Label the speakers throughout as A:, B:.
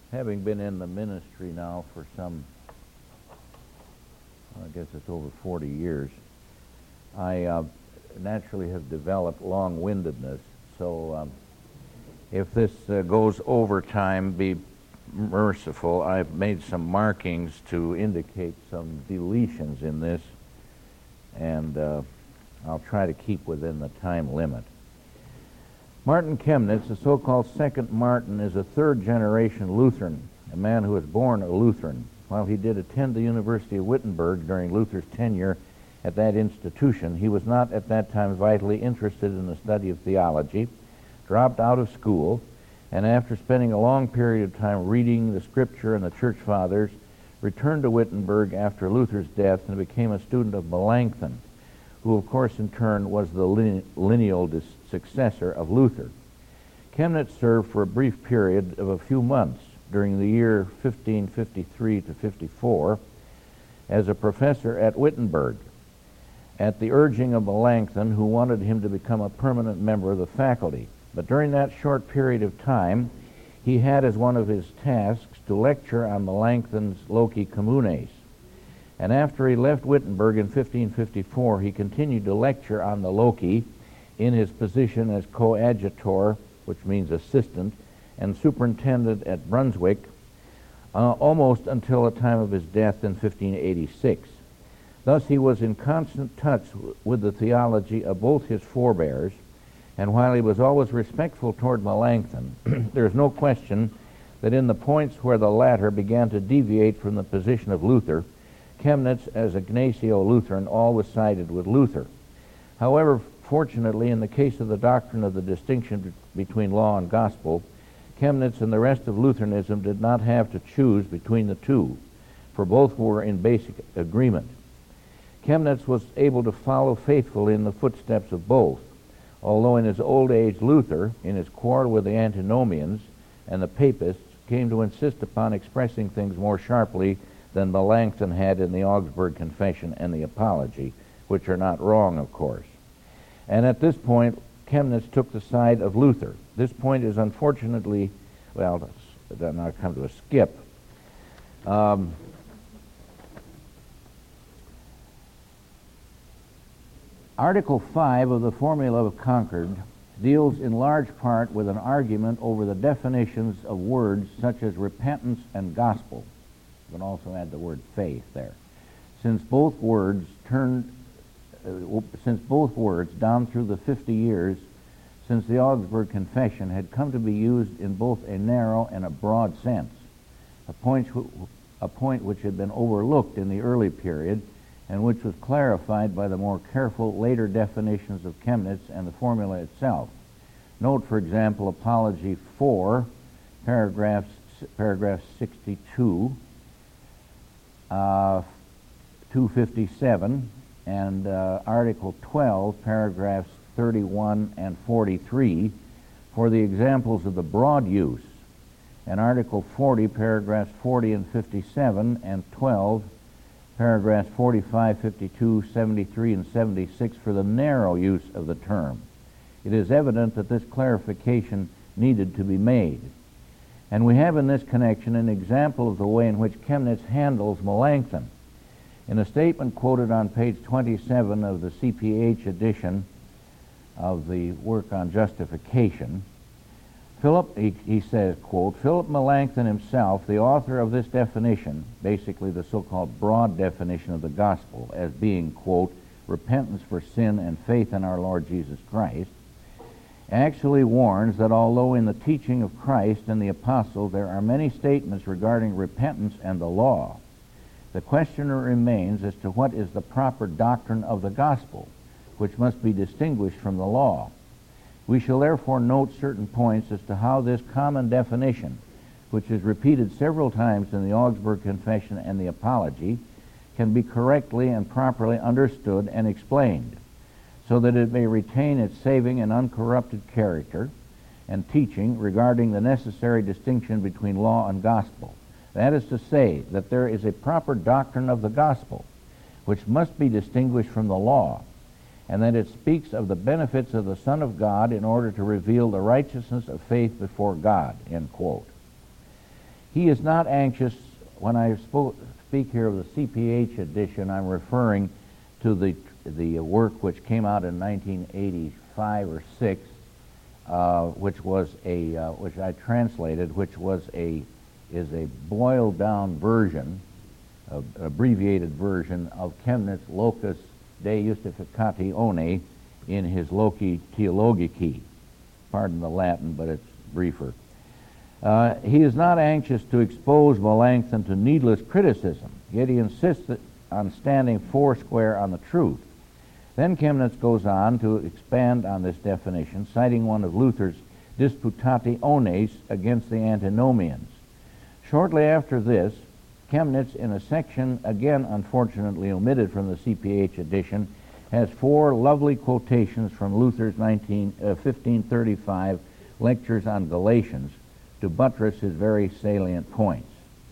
A: Having been in the ministry now for I guess it's over 40 years, I naturally have developed long-windedness. So if this goes over time, be merciful. I've made some markings to indicate some deletions in this, and I'll try to keep within the time limit. Martin Chemnitz, the so-called second Martin, is a third-generation Lutheran, a man who was born a Lutheran. While he did attend the University of Wittenberg during Luther's tenure at that institution, he was not at that time vitally interested in the study of theology, dropped out of school, and after spending a long period of time reading the Scripture and the Church Fathers, returned to Wittenberg after Luther's death and became a student of Melanchthon, who of course in turn was the lineal successor of Luther. Chemnitz served for a brief period of a few months during the year 1553 to 54 as a professor at Wittenberg, at the urging of Melanchthon, who wanted him to become a permanent member of the faculty. But during that short period of time, he had as one of his tasks to lecture on Melanchthon's Loci Communes. And after he left Wittenberg in 1554, he continued to lecture on the Loci in his position as coadjutor, which means assistant, and superintendent at Brunswick, almost until the time of his death in 1586. Thus he was in constant touch with the theology of both his forebears, and while he was always respectful toward Melanchthon, there is no question that in the points where the latter began to deviate from the position of Luther, Chemnitz, as a Gnacio-Lutheran, always sided with Luther. However, fortunately, in the case of the doctrine of the distinction between law and gospel, Chemnitz and the rest of Lutheranism did not have to choose between the two, for both were in basic agreement. Chemnitz was able to follow faithfully in the footsteps of both, although in his old age Luther, in his quarrel with the Antinomians and the Papists, came to insist upon expressing things more sharply than Melanchthon had in the Augsburg Confession and the Apology, which are not wrong, of course. And at this point, Chemnitz took the side of Luther. This point is unfortunately, well, then I'll come to a skip. Article 5 of the Formula of Concord deals in large part with an argument over the definitions of words such as repentance and gospel. You can also add the word faith there. Since both words down through the 50 years since the Augsburg Confession had come to be used in both a narrow and a broad sense, a point which had been overlooked in the early period and which was clarified by the more careful later definitions of Chemnitz and the formula itself. Note, for example, Apology 4, paragraph 62, 257, and Article 12, paragraphs 31 and 43, for the examples of the broad use, and Article 40, paragraphs 40 and 57, and 12, paragraphs 45, 52, 73, and 76 for the narrow use of the term. It is evident that this clarification needed to be made. And we have in this connection an example of the way in which Chemnitz handles Melanchthon. In a statement quoted on page 27 of the CPH edition of the work on justification, he says, quote, Philip Melanchthon himself, the author of this definition, basically the so-called broad definition of the gospel as being, quote, repentance for sin and faith in our Lord Jesus Christ, actually warns that although in the teaching of Christ and the apostles there are many statements regarding repentance and the law, the question remains as to what is the proper doctrine of the gospel, which must be distinguished from the law. We shall therefore note certain points as to how this common definition, which is repeated several times in the Augsburg Confession and the Apology, can be correctly and properly understood and explained, so that it may retain its saving and uncorrupted character and teaching regarding the necessary distinction between law and gospel. That is to say, that there is a proper doctrine of the gospel, which must be distinguished from the law, and that it speaks of the benefits of the Son of God in order to reveal the righteousness of faith before God, end quote. He is not anxious. When I speak here of the CPH edition, I'm referring to the work which came out in 1985 or 6, which I translated, which is a boiled down version, an abbreviated version of Chemnitz' Locus de Justificatione in his Loci Theologici. Pardon the Latin, but it's briefer. He is not anxious to expose Melanchthon to needless criticism, yet he insists on standing foursquare on the truth. Then Chemnitz goes on to expand on this definition, citing one of Luther's Disputationes against the Antinomians. Shortly after this, Chemnitz, in a section again unfortunately omitted from the CPH edition, has 4 lovely quotations from Luther's 1535 lectures on Galatians to buttress his very salient points.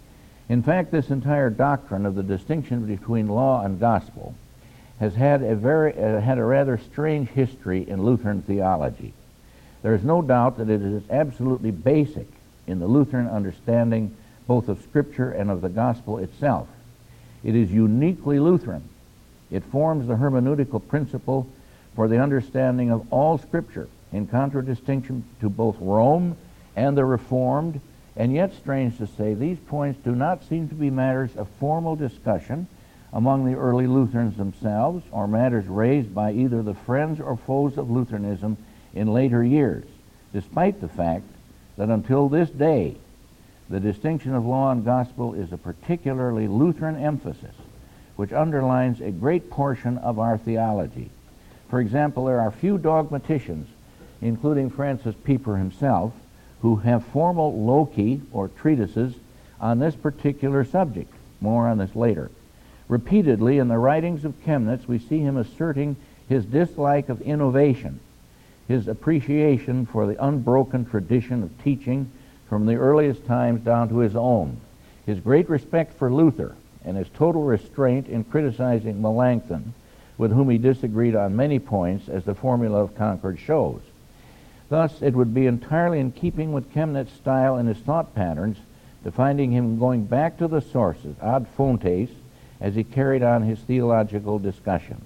A: In fact, this entire doctrine of the distinction between law and gospel has had a rather strange history in Lutheran theology. There is no doubt that it is absolutely basic in the Lutheran understanding both of Scripture and of the gospel itself. It is uniquely Lutheran. It forms the hermeneutical principle for the understanding of all Scripture, in contradistinction to both Rome and the Reformed, and yet, strange to say, these points do not seem to be matters of formal discussion among the early Lutherans themselves, or matters raised by either the friends or foes of Lutheranism in later years, despite the fact that until this day, the distinction of law and gospel is a particularly Lutheran emphasis, which underlines a great portion of our theology. For example, there are few dogmaticians, including Francis Pieper himself, who have formal loci, or treatises, on this particular subject. More on this later. Repeatedly in the writings of Chemnitz, we see him asserting his dislike of innovation, his appreciation for the unbroken tradition of teaching from the earliest times down to his own, his great respect for Luther, and his total restraint in criticizing Melanchthon, with whom he disagreed on many points, as the Formula of Concord shows. Thus, it would be entirely in keeping with Chemnitz's style and his thought patterns to finding him going back to the sources, ad fontes, as he carried on his theological discussions.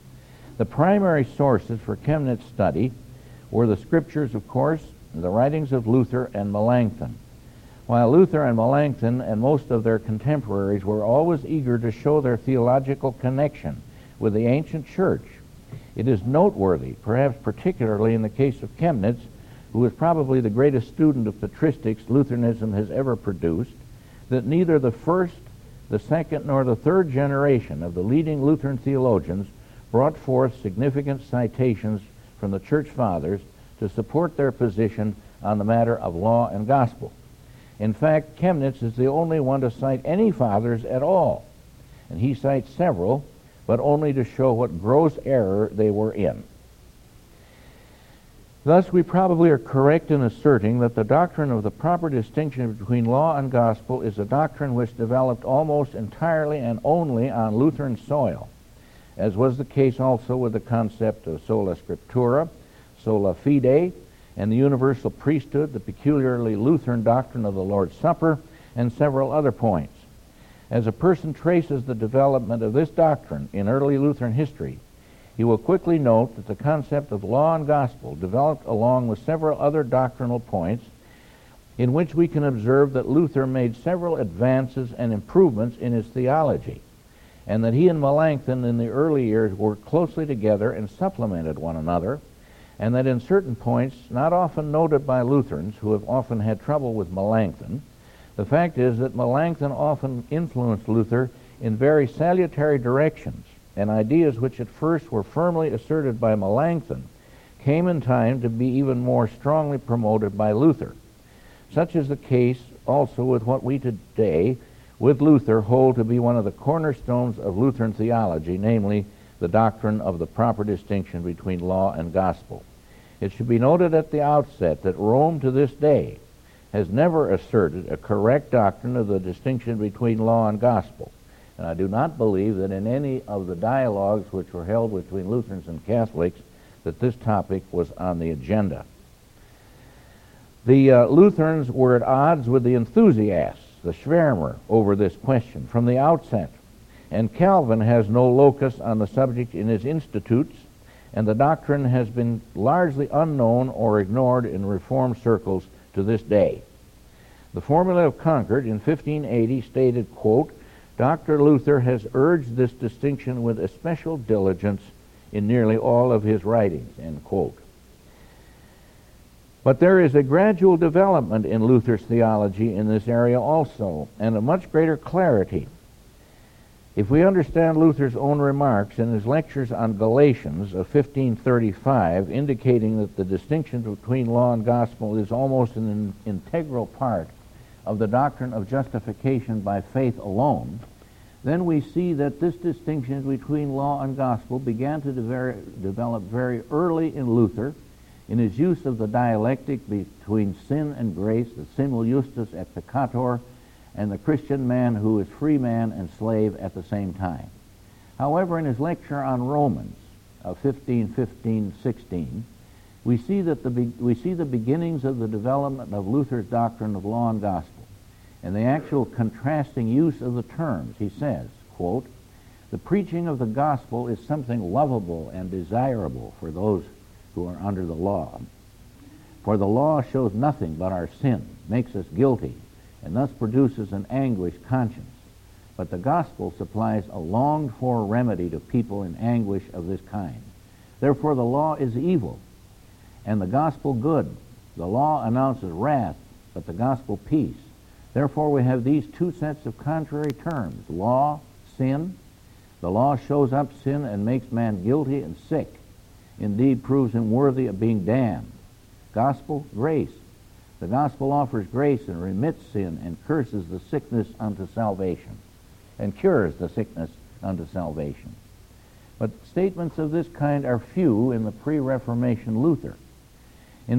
A: The primary sources for Chemnitz's study were the Scriptures, of course, the writings of Luther and Melanchthon. While Luther and Melanchthon and most of their contemporaries were always eager to show their theological connection with the ancient church, it is noteworthy, perhaps particularly in the case of Chemnitz, who is probably the greatest student of patristics Lutheranism has ever produced, that neither the first, the second, nor the third generation of the leading Lutheran theologians brought forth significant citations from the Church Fathers to support their position on the matter of law and gospel. In fact, Chemnitz is the only one to cite any fathers at all, and he cites several, but only to show what gross error they were in. Thus, we probably are correct in asserting that the doctrine of the proper distinction between law and gospel is a doctrine which developed almost entirely and only on Lutheran soil, as was the case also with the concept of sola scriptura, sola fide, and the universal priesthood, the peculiarly Lutheran doctrine of the Lord's Supper, and several other points. As a person traces the development of this doctrine in early Lutheran history, he will quickly note that the concept of law and gospel developed along with several other doctrinal points in which we can observe that Luther made several advances and improvements in his theology, and that he and Melanchthon in the early years worked closely together and supplemented one another, and that in certain points, not often noted by Lutherans who have often had trouble with Melanchthon, the fact is that Melanchthon often influenced Luther in very salutary directions, and ideas which at first were firmly asserted by Melanchthon came in time to be even more strongly promoted by Luther. Such is the case also with what we today, with Luther, hold to be one of the cornerstones of Lutheran theology, namely the doctrine of the proper distinction between law and gospel. It should be noted at the outset that Rome to this day has never asserted a correct doctrine of the distinction between law and gospel. And I do not believe that in any of the dialogues which were held between Lutherans and Catholics that this topic was on the agenda. The Lutherans were at odds with the enthusiasts, the Schwärmer, over this question from the outset, and Calvin has no locus on the subject in his Institutes, and the doctrine has been largely unknown or ignored in Reformed circles to this day. The Formula of Concord in 1580 stated, quote, Dr. Luther has urged this distinction with especial diligence in nearly all of his writings, end quote. But there is a gradual development in Luther's theology in this area also, and a much greater clarity. If we understand Luther's own remarks in his lectures on Galatians of 1535, indicating that the distinction between law and gospel is almost an integral part of the doctrine of justification by faith alone, then we see that this distinction between law and gospel began to develop very early in Luther in his use of the dialectic between sin and grace, the simul justus et peccator, and the Christian man who is free man and slave at the same time. However, in his lecture on Romans of 1515-16, we see the beginnings of the development of Luther's doctrine of law and gospel, and the actual contrasting use of the terms. He says, quote, the preaching of the gospel is something lovable and desirable for those who are under the law. For the law shows nothing but our sin, makes us guilty, and thus produces an anguished conscience. But the gospel supplies a longed-for remedy to people in anguish of this kind. Therefore the law is evil, and the gospel good. The law announces wrath, but the gospel peace. Therefore we have these two sets of contrary terms, law, sin. The law shows up sin and makes man guilty and sick, indeed proves him worthy of being damned. Gospel, grace. The gospel offers grace and remits sin and curses the sickness unto salvation, and cures the sickness unto salvation. But statements of this kind are few in the pre-Reformation Luther. In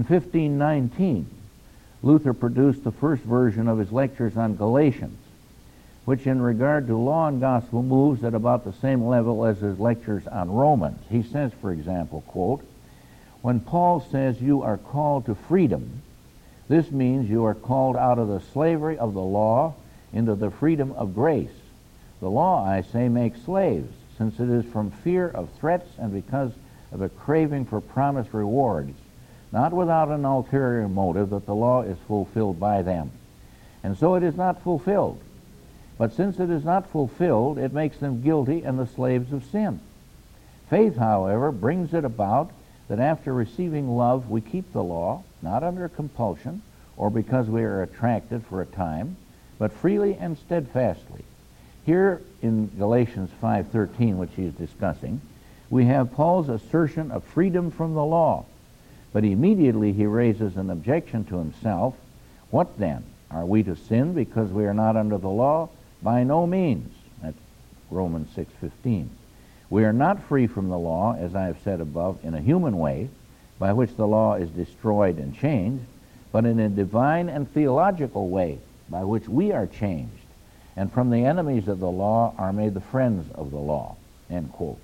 A: 1519, Luther produced the first version of his lectures on Galatians, which in regard to law and gospel moves at about the same level as his lectures on Romans. He says, for example, quote, when Paul says you are called to freedom, this means you are called out of the slavery of the law into the freedom of grace. The law, I say, makes slaves, since it is from fear of threats and because of a craving for promised rewards, not without an ulterior motive that the law is fulfilled by them. And so it is not fulfilled. But since it is not fulfilled, it makes them guilty and the slaves of sin. Faith, however, brings it about that after receiving love, we keep the law, not under compulsion or because we are attracted for a time, but freely and steadfastly. Here in Galatians 5:13, which he is discussing, we have Paul's assertion of freedom from the law. But immediately he raises an objection to himself. What then? Are we to sin because we are not under the law? By no means. That's Romans 6:15. We are not free from the law, as I have said above, in a human way, by which the law is destroyed and changed, but in a divine and theological way, by which we are changed, and from the enemies of the law are made the friends of the law. End quote.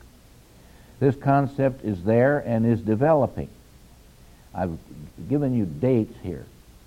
A: This concept is there and is developing. I've given you dates here,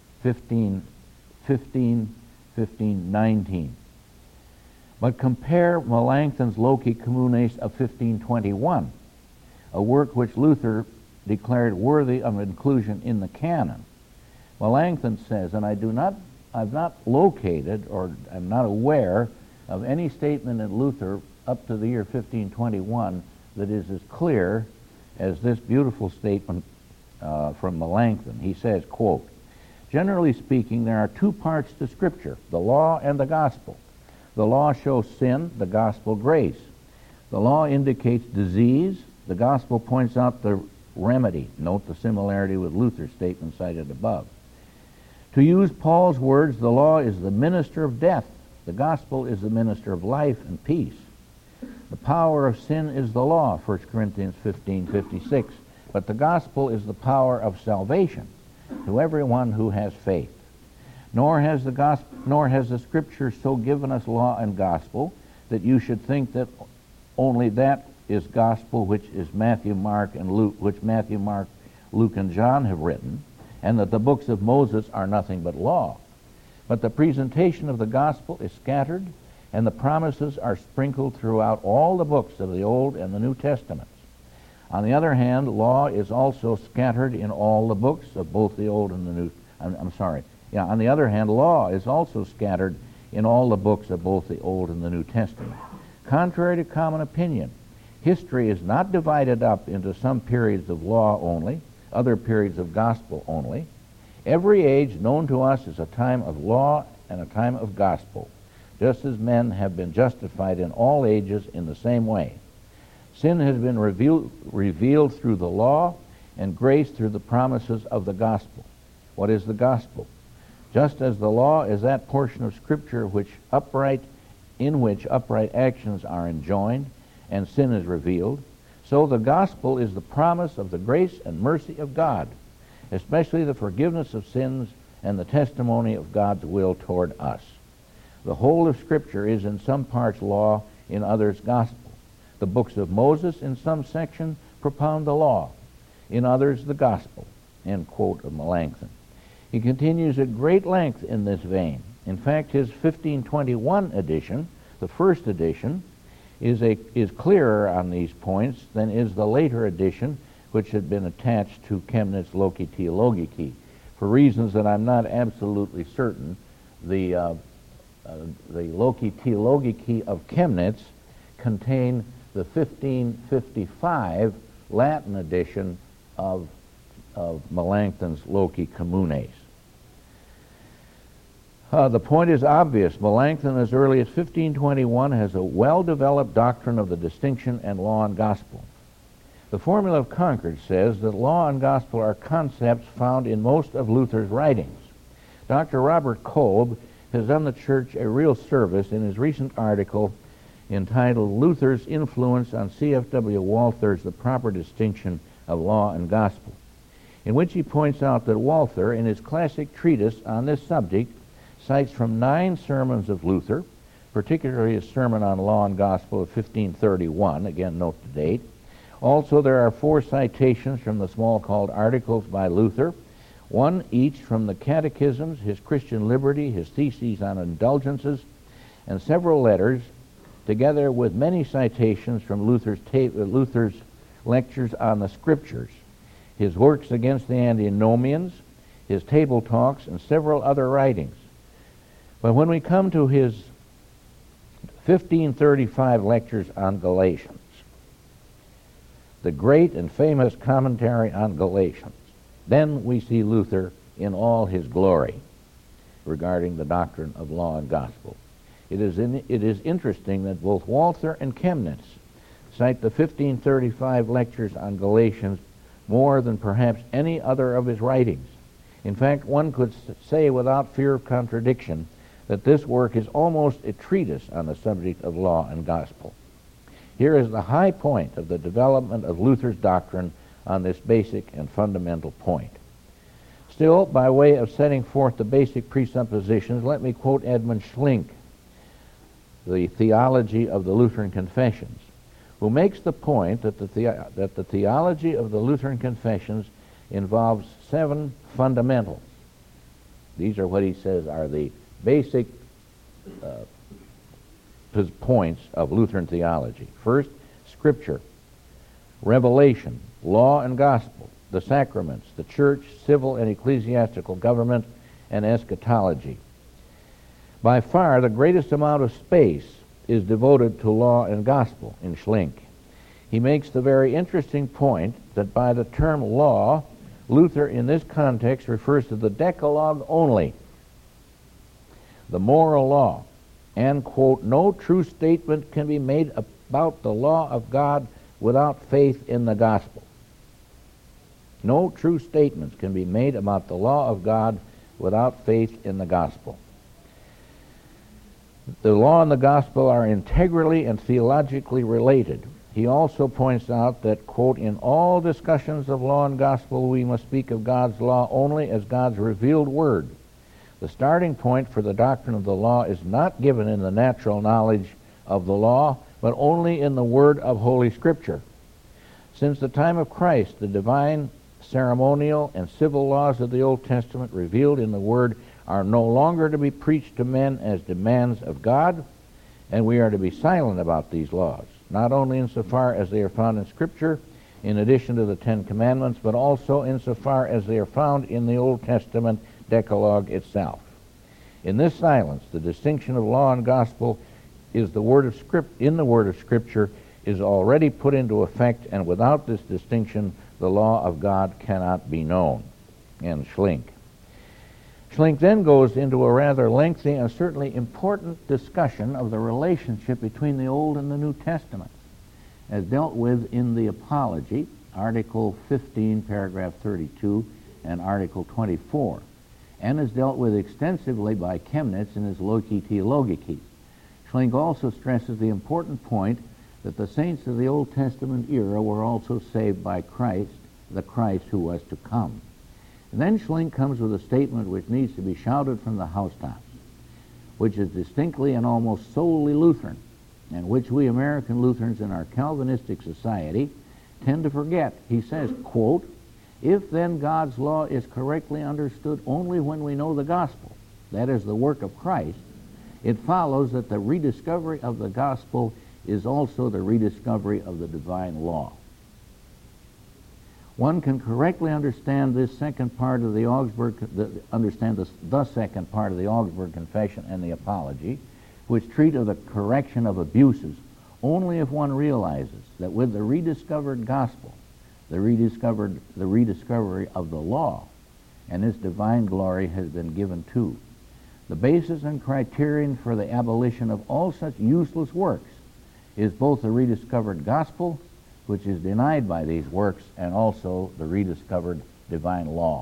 A: 1519. But compare Melanchthon's Loci Communes of 1521, a work which Luther declared worthy of inclusion in the canon. Melanchthon says, and I've not located or I'm not aware of any statement in Luther up to the year 1521 that is as clear as this beautiful statement from Melanchthon. He says, quote, generally speaking, there are two parts to Scripture, the law and the gospel. The law shows sin, the gospel grace. The law indicates disease, the gospel points out the remedy. Note the similarity with Luther's statement cited above. To use Paul's words, the law is the minister of death. The gospel is the minister of life and peace. The power of sin is the law, 1 Corinthians 15:56. But the gospel is the power of salvation to everyone who has faith. Nor has the Scripture so given us law and gospel that you should think that only that is gospel which is Matthew, Mark, and Luke, which Matthew, Mark, Luke, and John have written. and that the books of Moses are nothing but law. But the presentation of the gospel is scattered, and the promises are sprinkled throughout all the books of the Old and the New Testaments. On the other hand, law is also scattered in all the books of both the Old and the New. On the other hand, law is also scattered in all the books of both the Old and the New Testament. Contrary to common opinion, history is not divided up into some periods of law only, other periods of gospel only. Every age known to us is a time of law and a time of gospel, just as men have been justified in all ages in the same way. Sin has been revealed through the law, and grace through the promises of the gospel. What is the gospel? Just as the law is that portion of Scripture in which upright actions are enjoined and sin is revealed, so the gospel is the promise of the grace and mercy of God, especially the forgiveness of sins and the testimony of God's will toward us. The whole of Scripture is in some parts law, in others gospel. The books of Moses in some section propound the law, in others the gospel. End quote of Melanchthon. He continues at great length in this vein. In fact, his 1521 edition, the first edition, is clearer on these points than is the later edition, which had been attached to Chemnitz' Loci Theologici. For reasons that I'm not absolutely certain, the Loci Theologici of Chemnitz contain the 1555 Latin edition of Melanchthon's Loci Communes. The point is obvious. Melanchthon, as early as 1521, has a well-developed doctrine of the distinction and law and gospel. The Formula of Concord says that law and gospel are concepts found in most of Luther's writings. Dr. Robert Kolb has done the Church a real service in his recent article entitled Luther's Influence on C.F.W. Walther's The Proper Distinction of Law and Gospel, in which he points out that Walther, in his classic treatise on this subject, cites from 9 sermons of Luther, particularly his sermon on Law and Gospel of 1531, again note the date. Also there are 4 citations from the small called Articles by Luther, 1 each from the Catechisms, his Christian Liberty, his Theses on Indulgences, and several letters, together with many citations from Luther's lectures on the Scriptures, his works against the antinomians, his table talks, and several other writings. But when we come to his 1535 lectures on Galatians, the great and famous commentary on Galatians, then we see Luther in all his glory regarding the doctrine of law and gospel. It is interesting that both Walther and Chemnitz cite the 1535 lectures on Galatians more than perhaps any other of his writings. In fact, one could say without fear of contradiction that this work is almost a treatise on the subject of law and gospel. Here is the high point of the development of Luther's doctrine on this basic and fundamental point. Still, by way of setting forth the basic presuppositions, let me quote Edmund Schlink, the Theology of the Lutheran Confessions, who makes the point that the theology of the Lutheran Confessions involves 7 fundamentals. These are what he says are the basic points of Lutheran theology. First, Scripture, revelation, law and gospel, the sacraments, the church, civil and ecclesiastical government, and eschatology. By far, the greatest amount of space is devoted to law and gospel in Schlink. He makes the very interesting point that by the term law, Luther in this context refers to the Decalogue only, the moral law, and, quote, no true statement can be made about the law of God without faith in the gospel. No true statements can be made about the law of God without faith in the gospel. The law and the gospel are integrally and theologically related. He also points out that, quote, in all discussions of law and gospel we must speak of God's law only as God's revealed word. The starting point for the doctrine of the law is not given in the natural knowledge of the law, but only in the word of Holy Scripture. Since the time of Christ, the divine ceremonial, and civil laws of the Old Testament revealed in the Word are no longer to be preached to men as demands of God, and we are to be silent about these laws, not only insofar as they are found in Scripture, in addition to the Ten Commandments, but also insofar as they are found in the Old Testament Decalogue itself. In this silence, the distinction of law and gospel is the word of Scripture is already put into effect, and without this distinction, the law of God cannot be known. And Schlink. Schlink then goes into a rather lengthy and certainly important discussion of the relationship between the Old and the New Testaments, as dealt with in the Apology, Article 15, paragraph 32, and Article 24, and is dealt with extensively by Chemnitz in his Loci Theologici. Schlink also stresses the important point that the saints of the Old Testament era were also saved by Christ, the Christ who was to come. And then Schlink comes with a statement which needs to be shouted from the housetops, which is distinctly and almost solely Lutheran, and which we American Lutherans in our Calvinistic society tend to forget. He says, quote, "If then God's law is correctly understood only when we know the gospel, that is the work of Christ, it follows that the rediscovery of the gospel is also the rediscovery of the divine law." One can correctly understand this second part of the Augsburg, the second part of the Augsburg Confession and the Apology, which treat of the correction of abuses, only if one realizes that with the rediscovered gospel, the rediscovery of the law and its divine glory has been given too. The basis and criterion for the abolition of all such useless works is both the rediscovered gospel, which is denied by these works, and also the rediscovered divine law.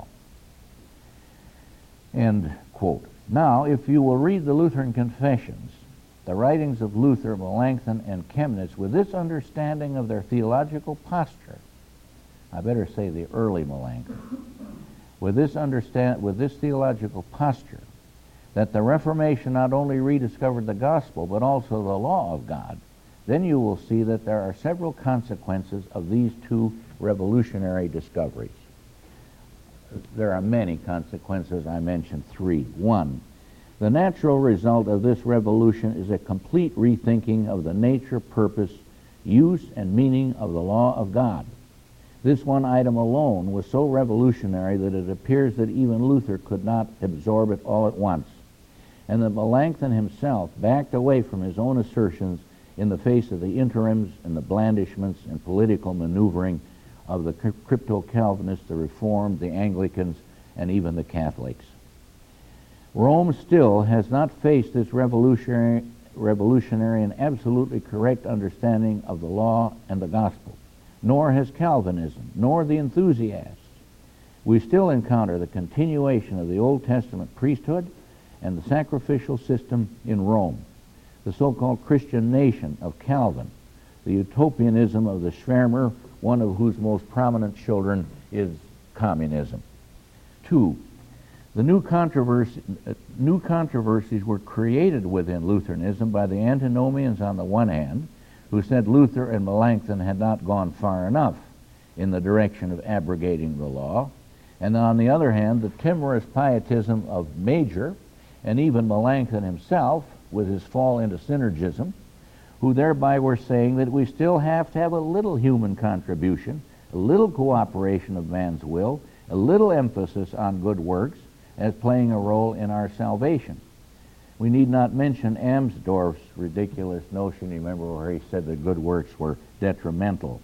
A: End quote. Now, if you will read the Lutheran Confessions, the writings of Luther, Melanchthon, and Chemnitz, with this understanding of their theological posture, I better say the early Melanchthon, with this theological posture, that the Reformation not only rediscovered the gospel, but also the law of God, then you will see that there are several consequences of these two revolutionary discoveries. There are many consequences. I mentioned three. One, the natural result of this revolution is a complete rethinking of the nature, purpose, use, and meaning of the law of God. This one item alone was so revolutionary that it appears that even Luther could not absorb it all at once, and that Melanchthon himself backed away from his own assertions in the face of the interims and the blandishments and political maneuvering of the crypto-Calvinists, the Reformed, the Anglicans, and even the Catholics. Rome still has not faced this revolutionary and absolutely correct understanding of the law and the gospel, nor has Calvinism, nor the enthusiasts. We still encounter the continuation of the Old Testament priesthood and the sacrificial system in Rome, the so-called Christian nation of Calvin, the utopianism of the Schwärmer, one of whose most prominent children is communism. Two, the new controversies were created within Lutheranism by the antinomians on the one hand, who said Luther and Melanchthon had not gone far enough in the direction of abrogating the law, and on the other hand, the timorous pietism of Major, and even Melanchthon himself, with his fall into synergism, who thereby were saying that we still have to have a little human contribution, a little cooperation of man's will, a little emphasis on good works as playing a role in our salvation. We need not mention Amsdorff's ridiculous notion, you remember, where he said that good works were detrimental.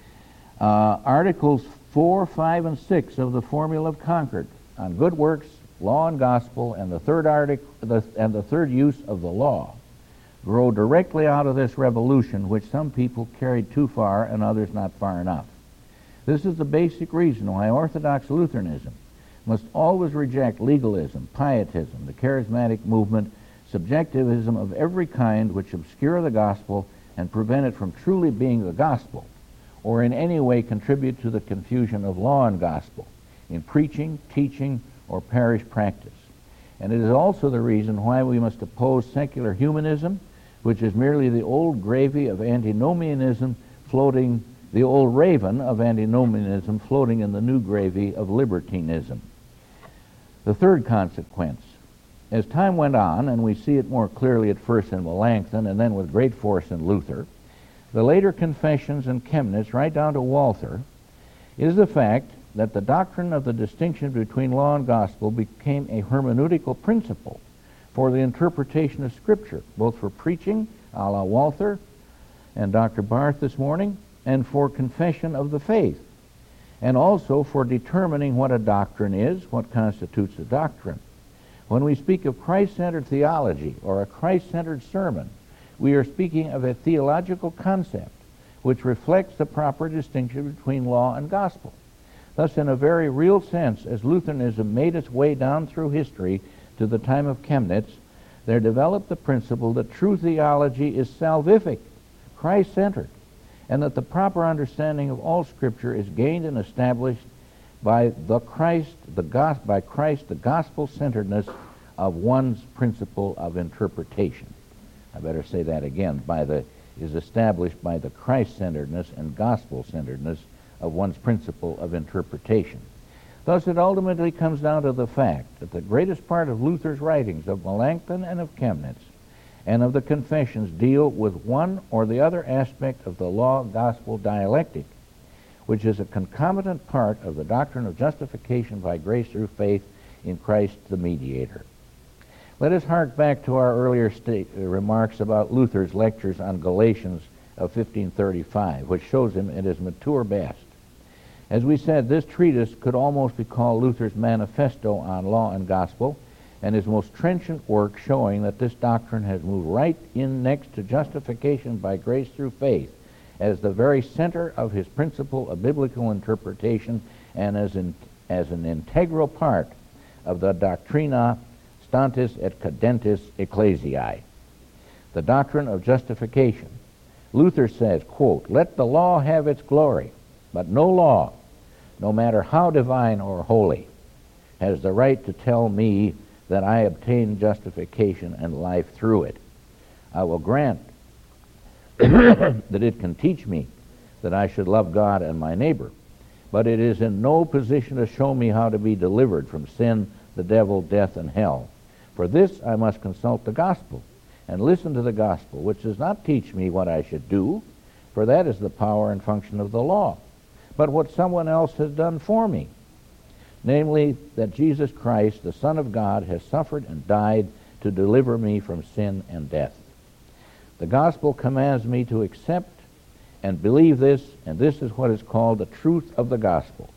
A: Articles 4, 5, and 6 of the Formula of Concord on good works, law and gospel, and the third use of the law grow directly out of this revolution, which some people carried too far and others not far enough. This is the basic reason why Orthodox Lutheranism must always reject legalism, pietism, the charismatic movement, subjectivism of every kind which obscure the gospel and prevent it from truly being the gospel, or in any way contribute to the confusion of law and gospel in preaching, teaching, or parish practice. And it is also the reason why we must oppose secular humanism, which is merely the old gravy of antinomianism floating the old raven of antinomianism floating in the new gravy of libertinism. The third consequence, as time went on, and we see it more clearly at first in Melanchthon and then with great force in Luther, the later confessions and Chemnitz, right down to Walther, is the fact that the doctrine of the distinction between law and gospel became a hermeneutical principle for the interpretation of Scripture, both for preaching, a la Walther and Dr. Barth this morning, and for confession of the faith, and also for determining what a doctrine is, what constitutes a doctrine. When we speak of Christ-centered theology or a Christ-centered sermon, we are speaking of a theological concept which reflects the proper distinction between law and gospel. Thus, in a very real sense, as Lutheranism made its way down through history to the time of Chemnitz, there developed the principle that true theology is salvific, Christ-centered, and that the proper understanding of all Scripture is gained and established by the gospel-centeredness of one's principle of interpretation. I better say that again, is established by the Christ-centeredness and gospel-centeredness of one's principle of interpretation. Thus, it ultimately comes down to the fact that the greatest part of Luther's writings of Melanchthon and of Chemnitz and of the confessions deal with one or the other aspect of the law-gospel dialectic, which is a concomitant part of the doctrine of justification by grace through faith in Christ the mediator. Let us hark back to our earlier remarks about Luther's lectures on Galatians of 1535, which shows him at his mature best. As we said, this treatise could almost be called Luther's manifesto on law and gospel, and his most trenchant work showing that this doctrine has moved right in next to justification by grace through faith as the very center of his principle of biblical interpretation and as an integral part of the Doctrina Stantis et Cadentis Ecclesiae, the doctrine of justification. Luther says, quote, "Let the law have its glory, but no law, no matter how divine or holy, has the right to tell me that I obtain justification and life through it. I will grant that it can teach me that I should love God and my neighbor, but it is in no position to show me how to be delivered from sin, the devil, death, and hell. For this I must consult the gospel and listen to the gospel, which does not teach me what I should do, for that is the power and function of the law, but what someone else has done for me, namely that Jesus Christ, the Son of God, has suffered and died to deliver me from sin and death. The gospel commands me to accept and believe this, and this is what is called the truth of the gospel.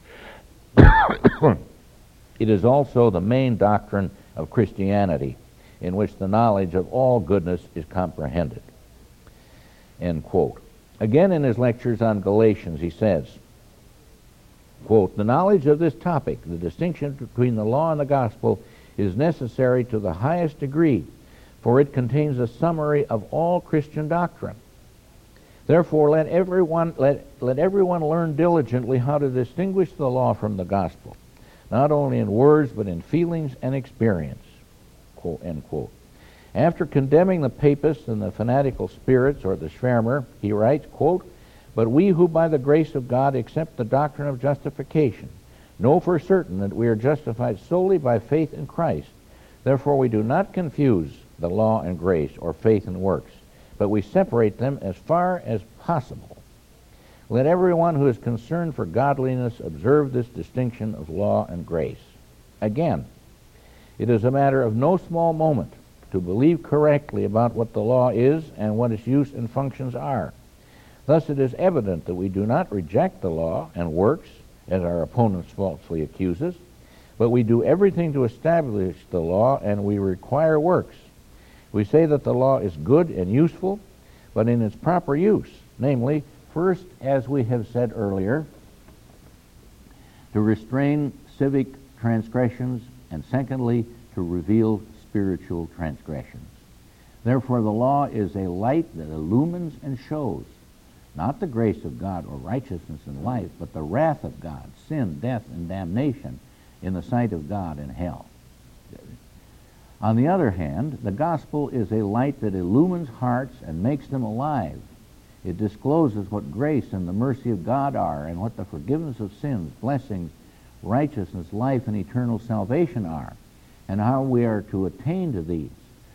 A: It is also the main doctrine of Christianity, in which the knowledge of all goodness is comprehended." End quote. Again, in his lectures on Galatians, he says, quote, "The knowledge of this topic, the distinction between the law and the gospel, is necessary to the highest degree, for it contains a summary of all Christian doctrine. Therefore, let everyone learn diligently how to distinguish the law from the gospel, not only in words, but in feelings and experience." Quote, end quote. After condemning the papists and the fanatical spirits, or the Schwärmer, he writes, quote, "But we who by the grace of God accept the doctrine of justification know for certain that we are justified solely by faith in Christ. Therefore we do not confuse the law and grace, or faith and works, but we separate them as far as possible. Let everyone who is concerned for godliness observe this distinction of law and grace." Again, it is a matter of no small moment to believe correctly about what the law is and what its use and functions are. Thus it is evident that we do not reject the law and works, as our opponents falsely accuse us, but we do everything to establish the law, and we require works. We say that the law is good and useful, but in its proper use, namely, first, as we have said earlier, to restrain civic transgressions, and secondly, to reveal spiritual transgressions. Therefore, the law is a light that illumines and shows not the grace of God or righteousness and life, but the wrath of God, sin, death, and damnation in the sight of God and hell. On the other hand, the gospel is a light that illumines hearts and makes them alive. It discloses what grace and the mercy of God are, and what the forgiveness of sins, blessings, righteousness, life, and eternal salvation are, and how we are to attain to these.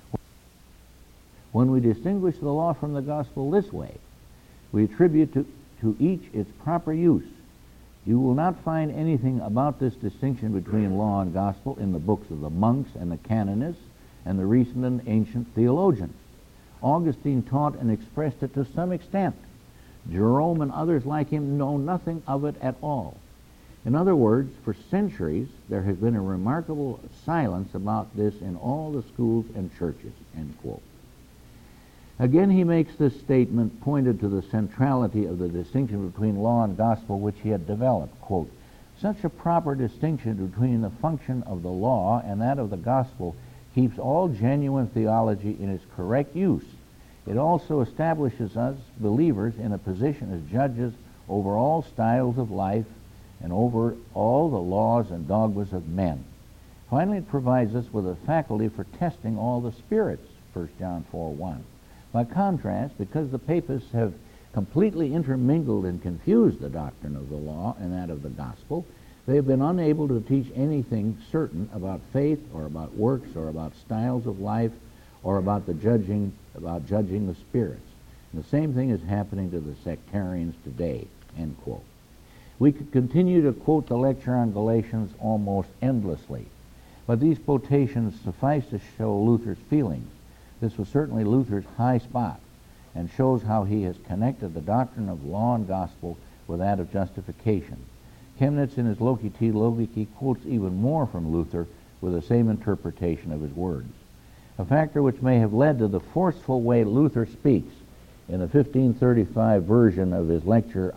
A: When we distinguish the law from the gospel this way, we attribute to each its proper use. You will not find anything about this distinction between law and gospel in the books of the monks and the canonists and the recent and ancient theologians. Augustine taught and expressed it to some extent. Jerome and others like him know nothing of it at all. In other words, for centuries there has been a remarkable silence about this in all the schools and churches, end quote. Again, he makes this statement pointed to the centrality of the distinction between law and gospel which he had developed. Quote, such a proper distinction between the function of the law and that of the gospel keeps all genuine theology in its correct use. It also establishes us believers in a position as judges over all styles of life and over all the laws and dogmas of men. Finally, it provides us with a faculty for testing all the spirits, 1 John 4:1. By contrast, because the papists have completely intermingled and confused the doctrine of the law and that of the gospel, they have been unable to teach anything certain about faith or about works or about styles of life or about judging the spirits. And the same thing is happening to the sectarians today, end quote. We could continue to quote the lecture on Galatians almost endlessly, but these quotations suffice to show Luther's feelings. This was certainly Luther's high spot, and shows how he has connected the doctrine of law and gospel with that of justification. Chemnitz in his Loci Logici quotes even more from Luther with the same interpretation of his words. A factor which may have led to the forceful way Luther speaks in the 1535 version of his lectures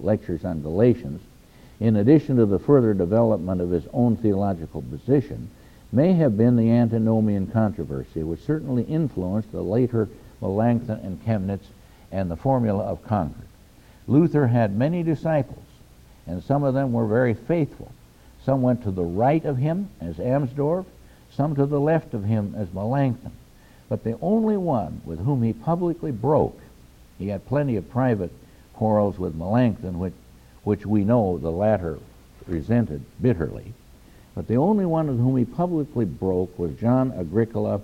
A: on Galatians, in addition to the further development of his own theological position, may have been the antinomian controversy, which certainly influenced the later Melanchthon and Chemnitz and the formula of Concord. Luther had many disciples, and some of them were very faithful. Some went to the right of him, as Amsdorf, some to the left of him, as Melanchthon. But the only one with whom he publicly broke, he had plenty of private quarrels with Melanchthon, which we know the latter resented bitterly, but the only one with whom he publicly broke was John Agricola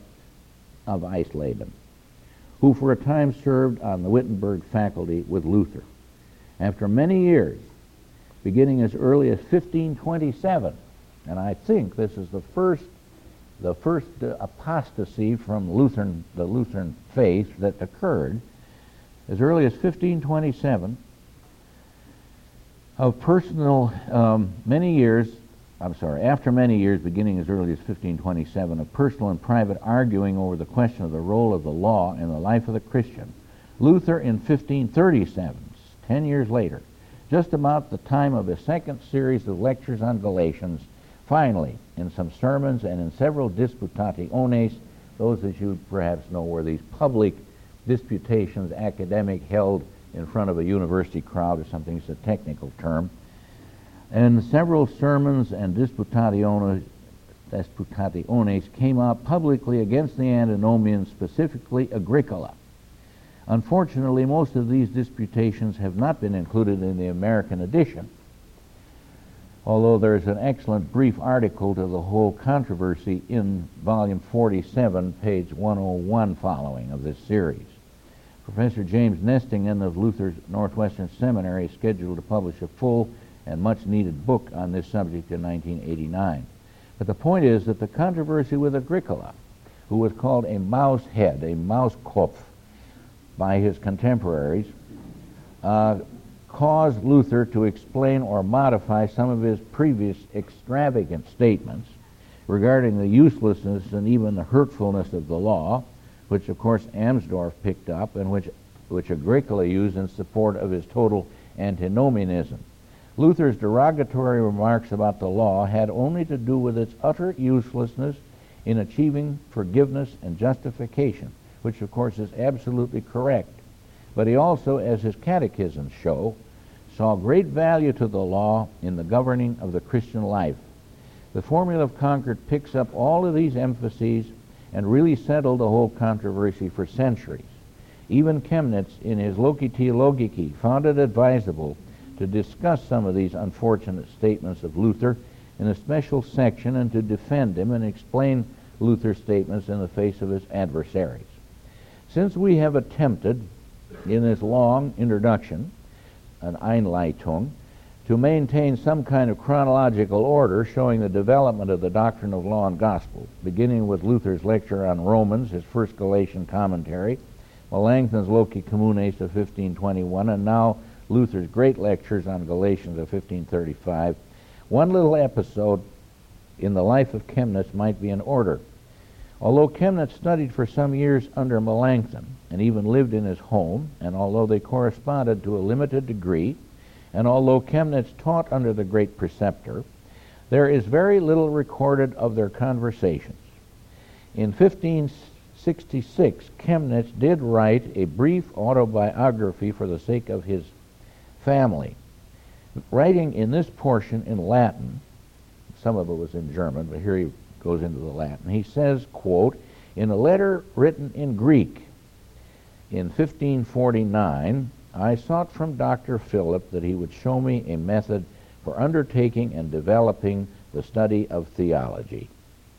A: of Eisleben, who for a time served on the Wittenberg faculty with Luther. After many years, beginning as early as 1527, and I think this is the first apostasy from the Lutheran faith that occurred, as early as 1527, after many years, beginning as early as 1527, of personal and private arguing over the question of the role of the law in the life of the Christian, Luther in 1537, 10 years later, just about the time of his second series of lectures on Galatians, finally, in some sermons and in several disputationes, those as you perhaps know were these public disputations, academic, held in front of a university crowd, or something, it's a technical term, and several sermons and disputationes came out publicly against the antinomians, specifically Agricola. Unfortunately, most of these disputations have not been included in the American edition, although there is an excellent brief article to the whole controversy in volume 47, page 101 following of this series. Professor James Nestingen of Luther's Northwestern Seminary is scheduled to publish a full and much-needed book on this subject in 1989. But the point is that the controversy with Agricola, who was called a mouse head, a Mauskopf, by his contemporaries, caused Luther to explain or modify some of his previous extravagant statements regarding the uselessness and even the hurtfulness of the law, which of course Amsdorf picked up and which Agricola used in support of his total antinomianism. Luther's derogatory remarks about the law had only to do with its utter uselessness in achieving forgiveness and justification, which of course is absolutely correct. But he also, as his catechisms show, saw great value to the law in the governing of the Christian life. The Formula of Concord picks up all of these emphases and really settled the whole controversy for centuries. Even Chemnitz, in his Loci Theologici, found it advisable to discuss some of these unfortunate statements of Luther in a special section and to defend him and explain Luther's statements in the face of his adversaries. Since we have attempted, in this long introduction, an Einleitung, to maintain some kind of chronological order showing the development of the doctrine of law and gospel, beginning with Luther's lecture on Romans, his first Galatian commentary, Melanchthon's Loci Communes of 1521, and now Luther's great lectures on Galatians of 1535, one little episode in the life of Chemnitz might be in order. Although Chemnitz studied for some years under Melanchthon and even lived in his home, and although they corresponded to a limited degree, and although Chemnitz taught under the great preceptor, there is very little recorded of their conversations. In 1566, Chemnitz did write a brief autobiography for the sake of his family. Writing in this portion in Latin, some of it was in German, but here he goes into the Latin. He says, quote, "In a letter written in Greek in 1549, I sought from Dr. Philip that he would show me a method for undertaking and developing the study of theology."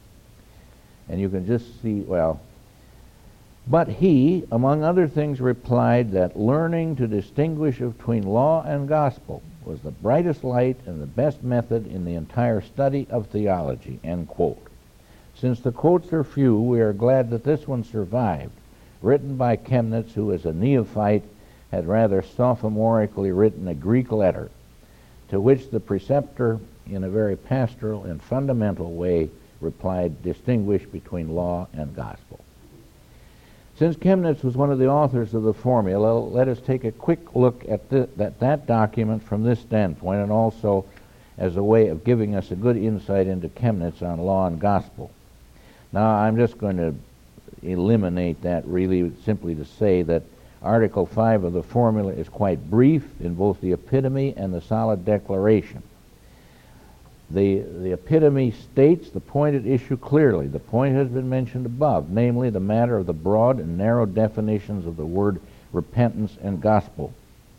A: And you can just see, well, but he, among other things, replied that learning to distinguish between law and gospel was the brightest light and the best method in the entire study of theology, end quote. Since the quotes are few, we are glad that this one survived, written by Chemnitz, who as a neophyte had rather sophomorically written a Greek letter, to which the preceptor, in a very pastoral and fundamental way, replied, "Distinguish between law and gospel." Since Chemnitz was one of the authors of the formula, let us take a quick look at that document from this standpoint, and also as a way of giving us a good insight into Chemnitz on law and gospel. Now, I'm just going to eliminate that really simply to say that Article 5 of the formula is quite brief in both the epitome and the solid declaration. The epitome states the point at issue clearly. The point has been mentioned above, namely the matter of the broad and narrow definitions of the word repentance and gospel.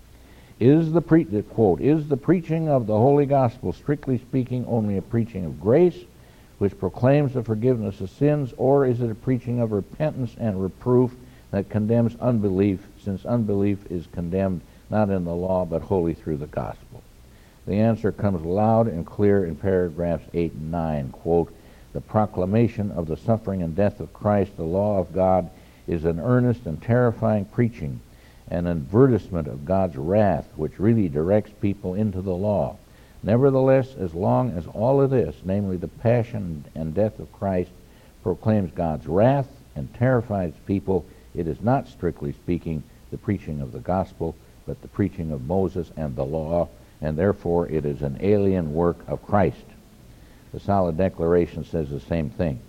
A: Quote, "Is the preaching of the Holy Gospel, strictly speaking, only a preaching of grace, which proclaims the forgiveness of sins, or is it a preaching of repentance and reproof that condemns unbelief, since unbelief is condemned not in the law, but wholly through the gospel?" The answer comes loud and clear in paragraphs 8 and 9. Quote, "The proclamation of the suffering and death of Christ, the law of God, is an earnest and terrifying preaching, an advertisement of God's wrath, which really directs people into the law. Nevertheless, as long as all of this, namely the passion and death of Christ, proclaims God's wrath and terrifies people, it is not, strictly speaking, the preaching of the gospel, but the preaching of Moses and the law, and therefore it is an alien work of Christ." The solid declaration says the same thing.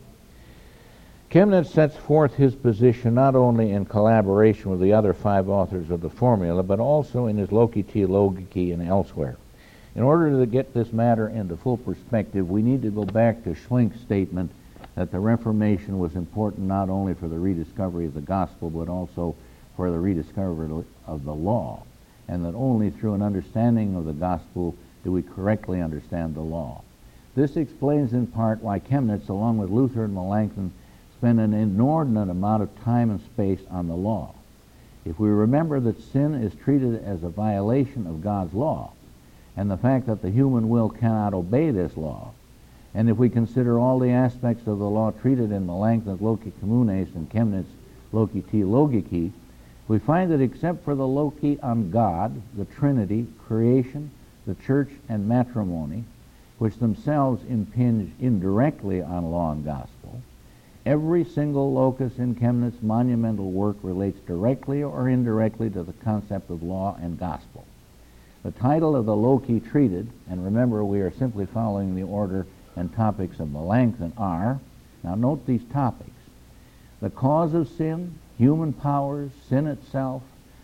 A: Chemnitz sets forth his position not only in collaboration with the other 5 authors of the formula, but also in his Loci Theologici and elsewhere. In order to get this matter into full perspective, we need to go back to Schlink's statement that the Reformation was important not only for the rediscovery of the gospel, but also for the rediscovery of the law, and that only through an understanding of the gospel do we correctly understand the law. This explains in part why Chemnitz, along with Luther and Melanchthon, spent an inordinate amount of time and space on the law. If we remember that sin is treated as a violation of God's law, and the fact that the human will cannot obey this law, and if we consider all the aspects of the law treated in Melanchthon's Loci Communes and Chemnitz's Loci Theologici, we find that except for the Loci on God, the Trinity, creation, the church, and matrimony, which themselves impinge indirectly on law and gospel, every single locus in Chemnitz's monumental work relates directly or indirectly to the concept of law and gospel. The title of the Loci treated, and remember we are simply following the order and topics of Melanchthon, are, now note these topics: the cause of sin, human powers, sin itself,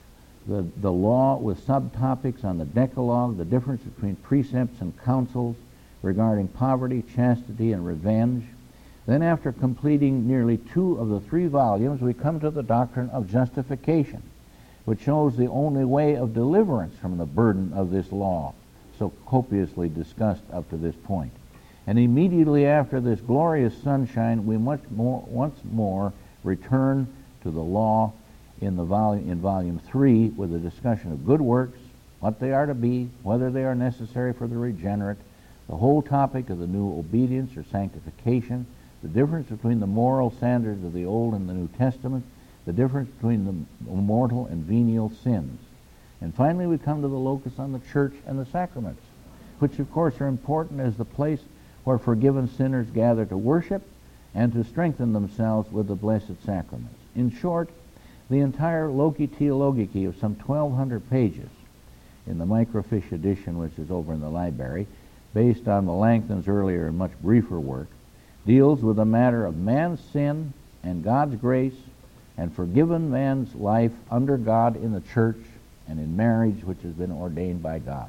A: the law with subtopics on the Decalogue, the difference between precepts and counsels regarding poverty, chastity, and revenge, Then after completing nearly 2 of the 3 volumes, we come to the doctrine of justification, which shows the only way of deliverance from the burden of this law, so copiously discussed up to this point. And immediately after this glorious sunshine, we once more return to the law in volume 3 with a discussion of good works, what they are to be, whether they are necessary for the regenerate, the whole topic of the new obedience or sanctification, the difference between the moral standards of the Old and the New Testament, the difference between the mortal and venial sins. And finally we come to the locus on the church and the sacraments, which of course are important as the place where forgiven sinners gather to worship and to strengthen themselves with the blessed sacraments. In short, the entire Loci Theologici of some 1,200 pages in the microfiche edition, which is over in the library, based on Melanchthon's earlier and much briefer work, deals with the matter of man's sin and God's grace and forgiven man's life under God in the church and in marriage which has been ordained by God.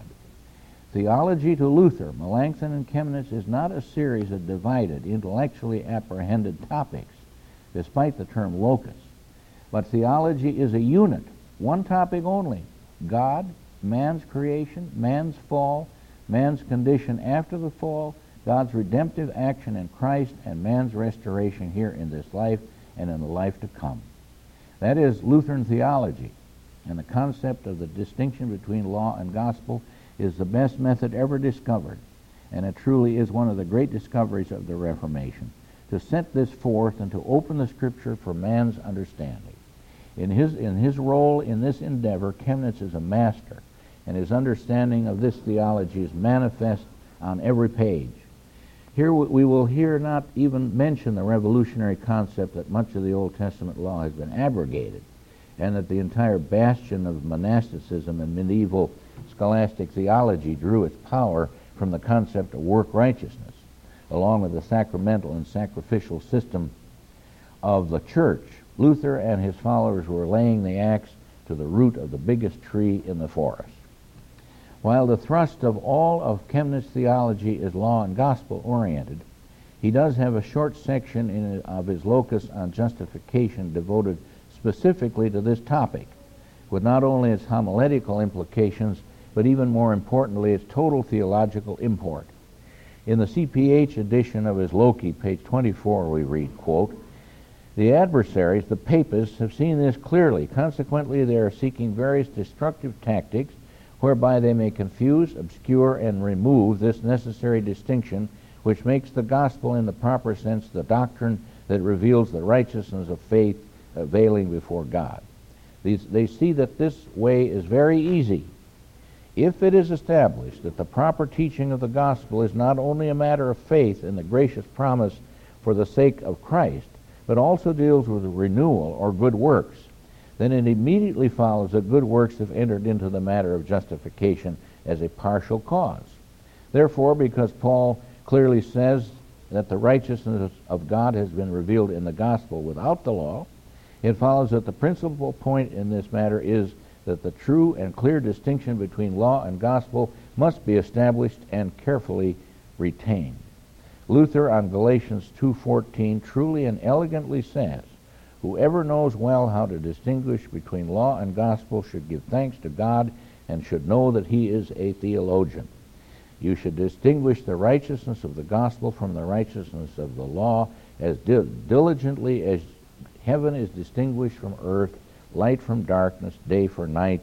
A: Theology to Luther, Melanchthon, and Chemnitz is not a series of divided, intellectually apprehended topics, despite the term locus, but theology is a unit, one topic only: God, man's creation, man's fall, man's condition after the fall, God's redemptive action in Christ, and man's restoration here in this life and in the life to come. That is Lutheran theology, and the concept of the distinction between law and gospel is the best method ever discovered, and it truly is one of the great discoveries of the Reformation, to set this forth and to open the Scripture for man's understanding. In his role in this endeavor, Chemnitz is a master, and his understanding of this theology is manifest on every page. Here we will not even mention the revolutionary concept that much of the Old Testament law has been abrogated, and that the entire bastion of monasticism and medieval scholastic theology drew its power from the concept of work righteousness, along with the sacramental and sacrificial system of the church. Luther and his followers were laying the axe to the root of the biggest tree in the forest. While the thrust of all of Chemnitz's theology is law and gospel oriented, he does have a short section of his locus on justification devoted specifically to this topic, with not only its homiletical implications, but even more importantly, its total theological import. In the CPH edition of his Loci, page 24, we read, quote, "The adversaries, the papists, have seen this clearly. Consequently, they are seeking various destructive tactics whereby they may confuse, obscure, and remove this necessary distinction which makes the gospel in the proper sense the doctrine that reveals the righteousness of faith availing before God. They see that this way is very easy. If it is established that the proper teaching of the gospel is not only a matter of faith in the gracious promise for the sake of Christ, but also deals with renewal or good works, then it immediately follows that good works have entered into the matter of justification as a partial cause. Therefore, because Paul clearly says that the righteousness of God has been revealed in the gospel without the law, it follows that the principal point in this matter is that the true and clear distinction between law and gospel must be established and carefully retained. Luther on Galatians 2:14 truly and elegantly says, "Whoever knows well how to distinguish between law and gospel should give thanks to God and should know that he is a theologian. You should distinguish the righteousness of the gospel from the righteousness of the law as diligently as heaven is distinguished from earth, light from darkness, day from night,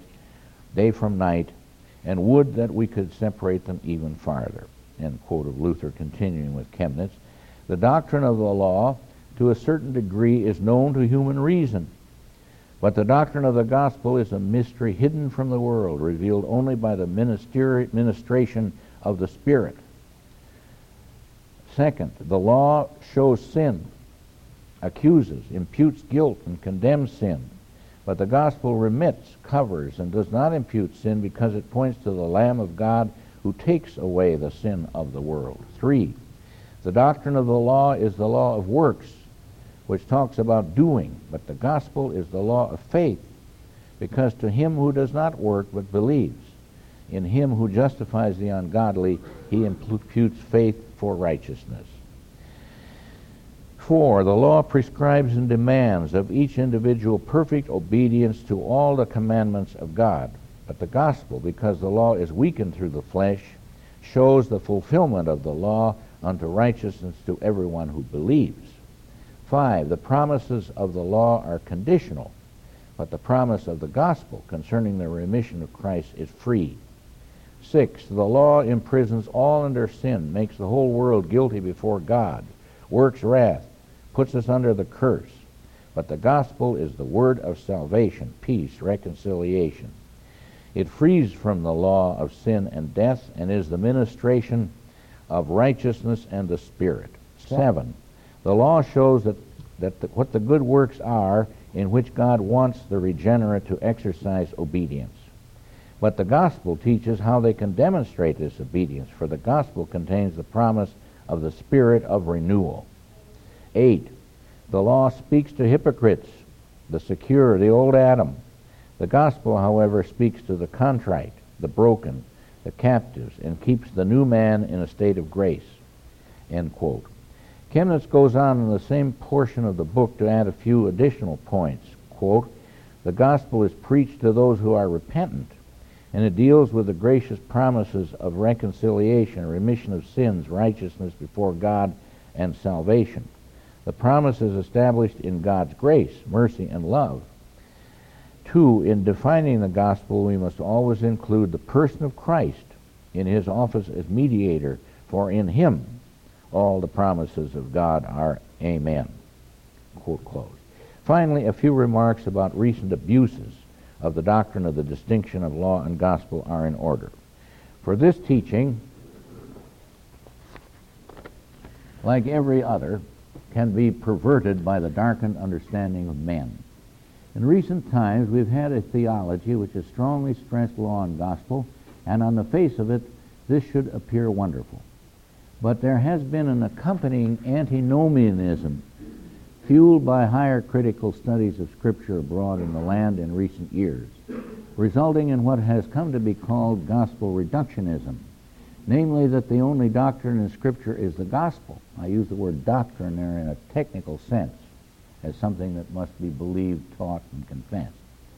A: and would that we could separate them even farther." End quote of Luther, continuing with Chemnitz. The doctrine of the law, to a certain degree, is known to human reason, but the doctrine of the gospel is a mystery hidden from the world, revealed only by the ministration of the Spirit. Second, the law shows sin, accuses, imputes guilt, and condemns sin. But the gospel remits, covers, and does not impute sin because it points to the Lamb of God who takes away the sin of the world. 3. The doctrine of the law is the law of works, which talks about doing, but the gospel is the law of faith, because to him who does not work but believes in him who justifies the ungodly, he imputes faith for righteousness. 4. The law prescribes and demands of each individual perfect obedience to all the commandments of God. But the gospel, because the law is weakened through the flesh, shows the fulfillment of the law unto righteousness to everyone who believes. 5. The promises of the law are conditional, but the promise of the gospel concerning the remission of Christ is free. 6. The law imprisons all under sin, makes the whole world guilty before God, works wrath, puts us under the curse. But the gospel is the word of salvation, peace, reconciliation. It frees from the law of sin and death and is the ministration of righteousness and the Spirit. 7. The law shows what the good works are in which God wants the regenerate to exercise obedience. But the gospel teaches how they can demonstrate this obedience, for the gospel contains the promise of the Spirit of renewal. 8. The law speaks to hypocrites, the secure, the old Adam. The gospel, however, speaks to the contrite, the broken, the captives, and keeps the new man in a state of grace. End quote. Chemnitz goes on in the same portion of the book to add a few additional points. Quote, the gospel is preached to those who are repentant, and it deals with the gracious promises of reconciliation, remission of sins, righteousness before God, and salvation. The promise is established in God's grace, mercy, and love. 2. In defining the gospel, we must always include the person of Christ in his office as mediator, for in him all the promises of God are amen. Quote closed. Finally, a few remarks about recent abuses of the doctrine of the distinction of law and gospel are in order. For this teaching, like every other, can be perverted by the darkened understanding of men. In recent times, we've had a theology which has strongly stressed law and gospel, and on the face of it, this should appear wonderful. But there has been an accompanying antinomianism fueled by higher critical studies of Scripture abroad in the land in recent years, resulting in what has come to be called gospel reductionism, namely that the only doctrine in Scripture is the gospel. I use the word doctrine there in a technical sense, as something that must be believed, taught, and confessed.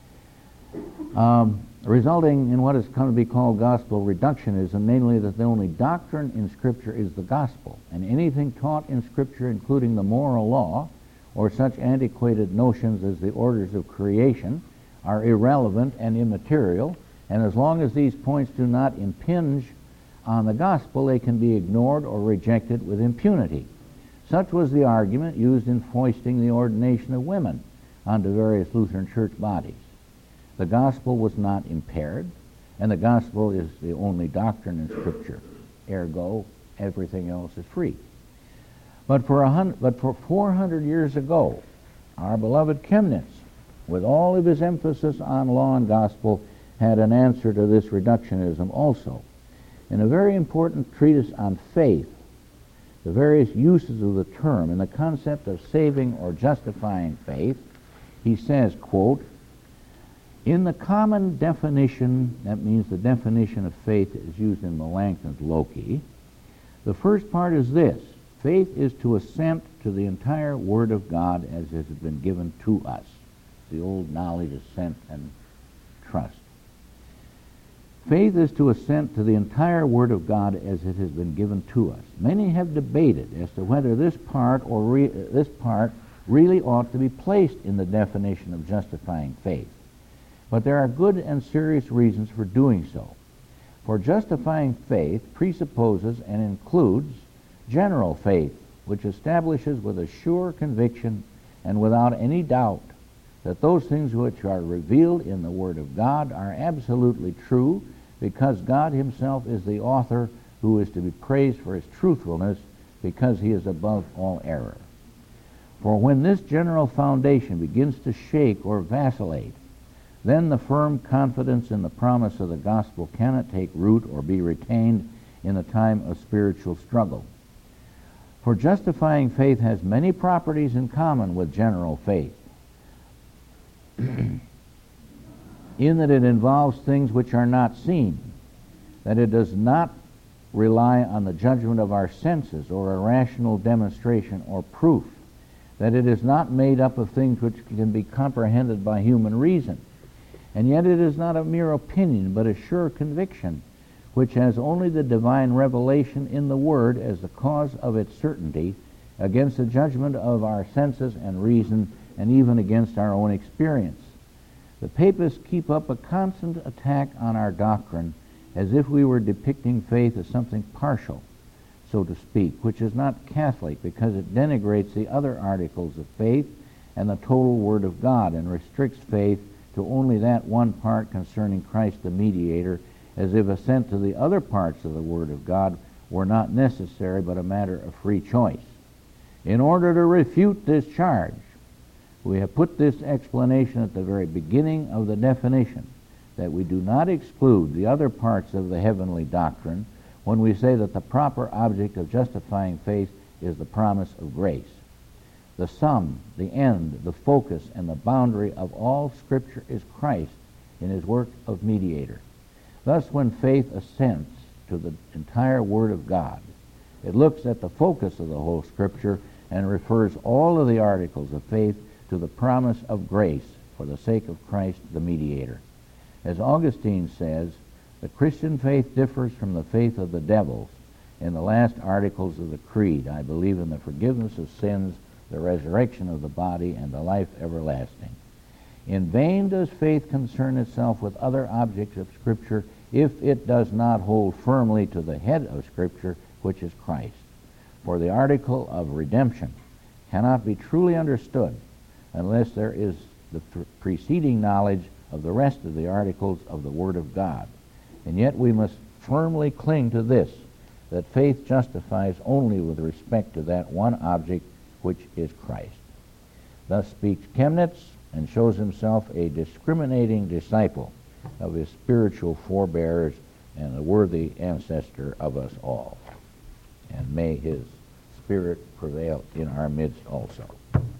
A: Resulting in what has come to be called gospel reductionism, namely that the only doctrine in Scripture is the gospel, and anything taught in Scripture, including the moral law, or such antiquated notions as the orders of creation, are irrelevant and immaterial, and as long as these points do not impinge on the gospel, they can be ignored or rejected with impunity. Such was the argument used in foisting the ordination of women onto various Lutheran church bodies. The gospel was not impaired, and the gospel is the only doctrine in Scripture. Ergo, everything else is free. But for 400 years ago, our beloved Chemnitz, with all of his emphasis on law and gospel, had an answer to this reductionism also. In a very important treatise on faith, the various uses of the term and the concept of saving or justifying faith, he says, quote, in the common definition, that means the definition of faith is used in Melanchthon's Loki, the first part is this: faith is to assent to the entire Word of God as it has been given to us. The old knowledge, assent, and trust. Faith is to assent to the entire Word of God as it has been given to us. Many have debated as to whether this part really ought to be placed in the definition of justifying faith. But there are good and serious reasons for doing so. For justifying faith presupposes and includes general faith, which establishes with a sure conviction and without any doubt that those things which are revealed in the Word of God are absolutely true, because God himself is the author who is to be praised for his truthfulness, because he is above all error. For when this general foundation begins to shake or vacillate, then the firm confidence in the promise of the gospel cannot take root or be retained in a time of spiritual struggle. For justifying faith has many properties in common with general faith, in that it involves things which are not seen, that it does not rely on the judgment of our senses or a rational demonstration or proof, that it is not made up of things which can be comprehended by human reason. And yet it is not a mere opinion, but a sure conviction, which has only the divine revelation in the Word as the cause of its certainty, against the judgment of our senses and reason, and even against our own experience. The papists keep up a constant attack on our doctrine, as if we were depicting faith as something partial, so to speak, which is not Catholic, because it denigrates the other articles of faith and the total Word of God, and restricts faith to only that one part concerning Christ the mediator, as if assent to the other parts of the Word of God were not necessary but a matter of free choice. In order to refute this charge, we have put this explanation at the very beginning of the definition, that we do not exclude the other parts of the heavenly doctrine when we say that the proper object of justifying faith is the promise of grace. The sum, the end, the focus, and the boundary of all Scripture is Christ in his work of mediator. Thus, when faith assents to the entire Word of God, it looks at the focus of the whole Scripture and refers all of the articles of faith to the promise of grace for the sake of Christ the mediator. As Augustine says, the Christian faith differs from the faith of the devils in the last articles of the Creed. I believe in the forgiveness of sins, the resurrection of the body, and the life everlasting. In vain does faith concern itself with other objects of Scripture if it does not hold firmly to the head of Scripture, which is Christ. For the article of redemption cannot be truly understood unless there is the preceding knowledge of the rest of the articles of the Word of God. And yet we must firmly cling to this, that faith justifies only with respect to that one object, which is Christ. Thus speaks Chemnitz, and shows himself a discriminating disciple of his spiritual forebears and a worthy ancestor of us all. And may his spirit prevail in our midst also.